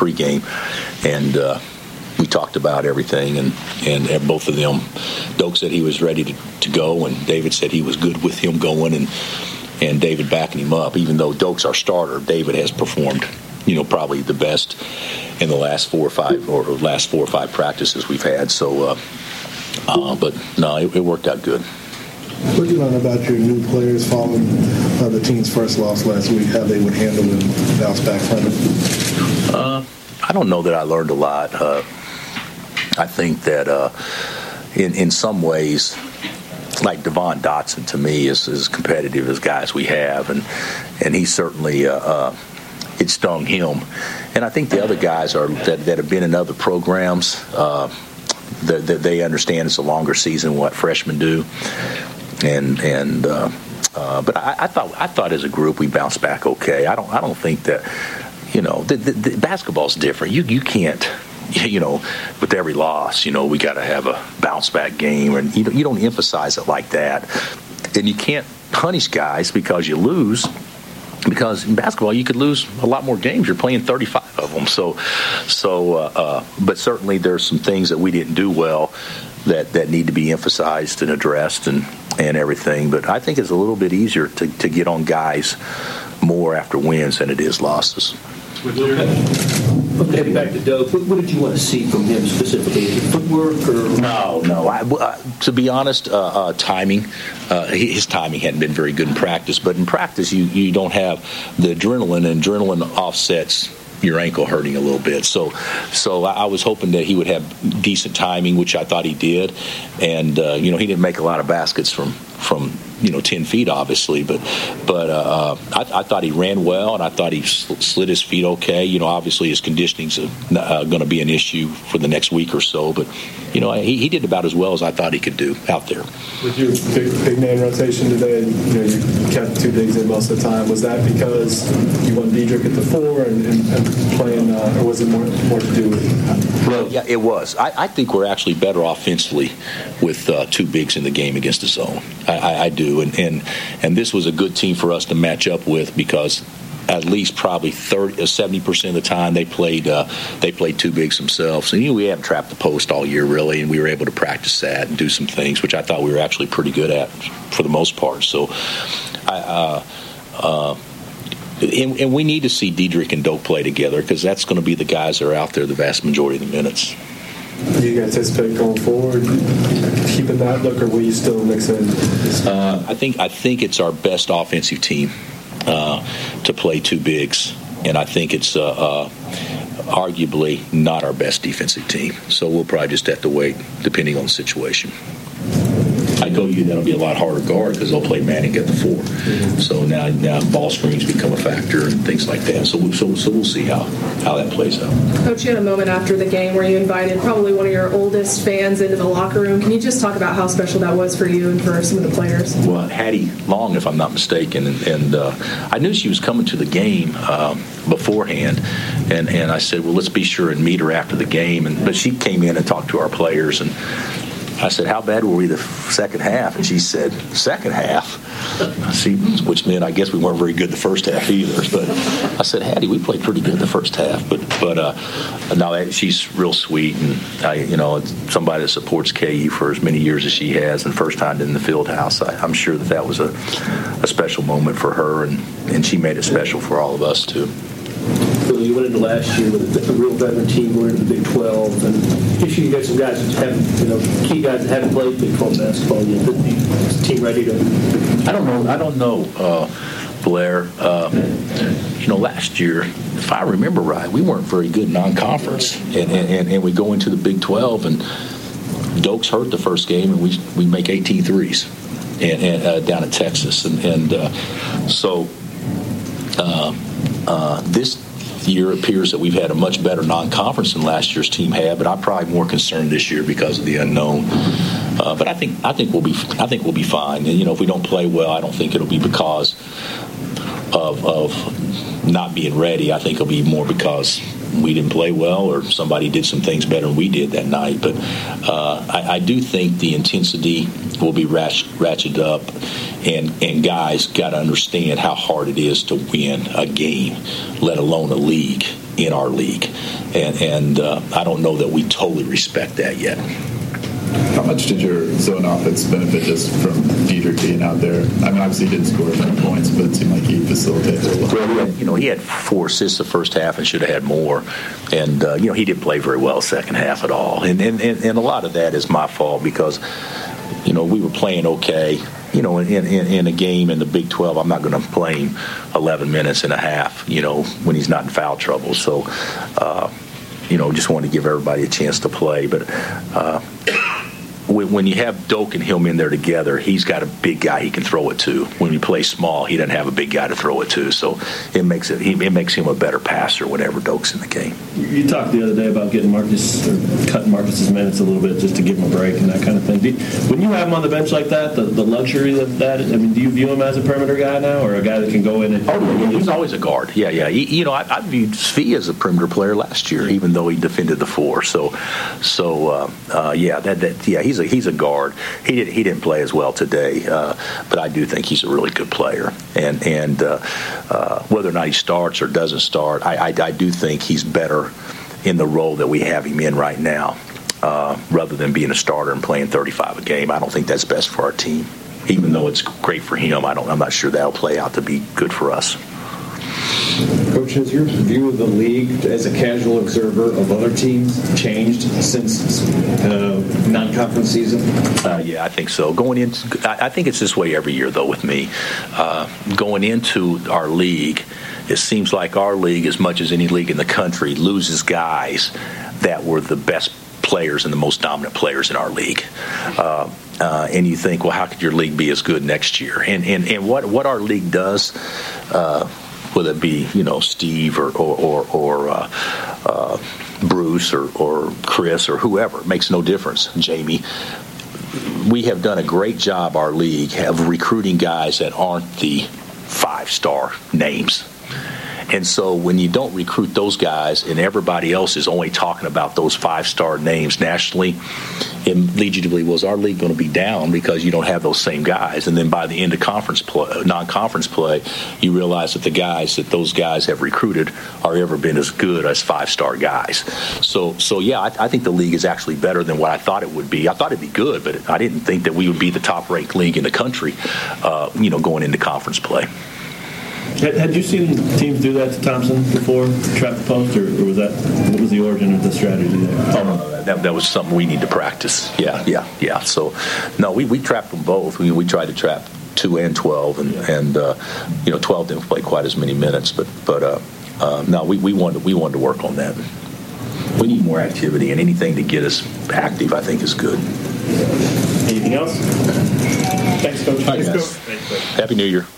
pregame, and we talked about everything, and both of them, Doak said he was ready to go, and David said he was good with him going, and David backing him up. Even though Doak's our starter, David has performed, probably the best in the last four or five practices we've had. So, but no, it worked out good. What did you learn about your new players following the team's first loss last week, how they would handle and bounce back from it? I don't know that I learned a lot. I think that in some ways, like Devon Dotson to me is as competitive as guys we have, and he certainly it stung him. And I think the other guys that have been in other programs, that they understand it's a longer season than what freshmen do. But I thought as a group we bounced back okay. I don't think that the basketball's different. You can't. With every loss, we got to have a bounce back game, and you don't emphasize it like that. And you can't punish guys because you lose. Because in basketball, you could lose a lot more games. You're playing 35 of them. But certainly there's some things that we didn't do well that need to be emphasized and addressed and everything. But I think it's a little bit easier to get on guys more after wins than it is losses. Okay, back to Doak. What did you want to see from him specifically? Is it footwork or? No. To be honest, timing. His timing hadn't been very good in practice. But in practice, you don't have the adrenaline, and adrenaline offsets your ankle hurting a little bit. So I was hoping that he would have decent timing, which I thought he did. And he didn't make a lot of baskets from 10 feet, obviously, but I thought he ran well, and I thought he slid his feet okay. Obviously his conditioning's going to be an issue for the next week or so, but he did about as well as I thought he could do out there. With your big man rotation today, you kept two bigs in most of the time. Was that because you want Dedrick at the 4 and playing, or was it more to do with? Well, yeah, it was. I think we're actually better offensively with two bigs in the game against the zone. I do, and this was a good team for us to match up with because at least probably 70% of the time they played two bigs themselves. And we haven't trapped the post all year really, and we were able to practice that and do some things which I thought we were actually pretty good at for the most part. So, and we need to see Dedrick and Doak play together because that's going to be the guys that are out there the vast majority of the minutes. Do you anticipate going forward keeping that look, or will you still mix in? I think it's our best offensive team to play two bigs, and I think it's arguably not our best defensive team. So we'll probably just have to wait, depending on the situation. I go you that'll be a lot harder to guard because they'll play Manning at the 4. Mm-hmm. So now ball screens become a factor and things like that. So we'll see how that plays out. Coach, you had a moment after the game where you invited probably one of your oldest fans into the locker room. Can you just talk about how special that was for you and for some of the players? Well, Hattie Long, if I'm not mistaken, and I knew she was coming to the game beforehand, and I said, well, let's be sure and meet her after the game. But she came in and talked to our players, and I said, how bad were we the second half? And she said, second half? See, which meant I guess we weren't very good the first half either. But I said, Hattie, we played pretty good the first half. But no, she's real sweet, and somebody that supports KU for as many years as she has, and first time in the field house. I'm sure that was a special moment for her, and she made it special for all of us too. So you went into last year with a real veteran team going into the Big 12, and this year you got some guys that haven't, key guys that haven't played Big 12 basketball yet. Is the team ready to? I don't know, Blair. Last year, if I remember right, we weren't very good non-conference, and we go into the Big 12, and Doak's hurt the first game, and we make 18 threes and down in Texas, so this year it appears that we've had a much better non-conference than last year's team had, but I'm probably more concerned this year because of the unknown. But I think we'll be fine. And if we don't play well, I don't think it'll be because of not being ready. I think it'll be more because we didn't play well or somebody did some things better than we did that night. But I do think the intensity will be ratcheted up, and guys got to understand how hard it is to win a game, let alone a league. in our league, and I don't know that we totally respect that yet. How much did your zone offense benefit just from Diedrich being out there? I mean, obviously he didn't score a ton of points, but it seemed like he facilitated a lot. Well, he had 4 assists the first half and should have had more. And, he didn't play very well second half at all. And a lot of that is my fault because, we were playing okay. In a game in the Big 12, I'm not going to play him 11 minutes and a half, when he's not in foul trouble. So, just wanted to give everybody a chance to play. But when you have Doak and him in there together, he's got a big guy he can throw it to. When you play small, he doesn't have a big guy to throw it to. So it makes him a better passer whenever Doak's in the game. You talked the other day about getting Marcus or cutting Marcus's minutes a little bit just to give him a break and that kind of thing. When you have him on the bench like that, the luxury of that, I mean, do you view him as a perimeter guy now or a guy that can go in and... Oh, he's always a guard. Yeah. I viewed Svi as a perimeter player last year, even though he defended the 4. He's a guard. He didn't play as well today, but I do think he's a really good player. And whether or not he starts or doesn't start, I do think he's better in the role that we have him in right now, rather than being a starter and playing 35 a game. I don't think that's best for our team. Even though it's great for him, I'm not sure that'll play out to be good for us. Coach, has your view of the league as a casual observer of other teams changed since non-conference season? Yeah, I think so. I think it's this way every year, though, with me. Going into our league, it seems like our league, as much as any league in the country, loses guys that were the best players and the most dominant players in our league. And you think, well, how could your league be as good next year? And what our league does, whether it be Steve or Bruce or Chris or whoever, it makes no difference. Jamie, we have done a great job, our league, of recruiting guys that aren't the 5-star names. And so when you don't recruit those guys and everybody else is only talking about those 5-star names nationally, it leads you to believe, well, is our league going to be down because you don't have those same guys? And then by the end of non-conference play, you realize that the guys that those guys have recruited are ever been as good as 5-star guys. So I think the league is actually better than what I thought it would be. I thought it'd be good, but I didn't think that we would be the top-ranked league in the country, going into conference play. Had you seen teams do that to Thompson before, trap the post, or what was the origin of the strategy there? Oh, no, that was something we need to practice. Yeah. So, no, we trapped them both. We tried to trap 2 and 12, and 12 didn't play quite as many minutes, but no, we wanted to work on that. We need more activity, and anything to get us active, I think, is good. Anything else? Thanks, Coach. Thanks, Coach. Happy New Year.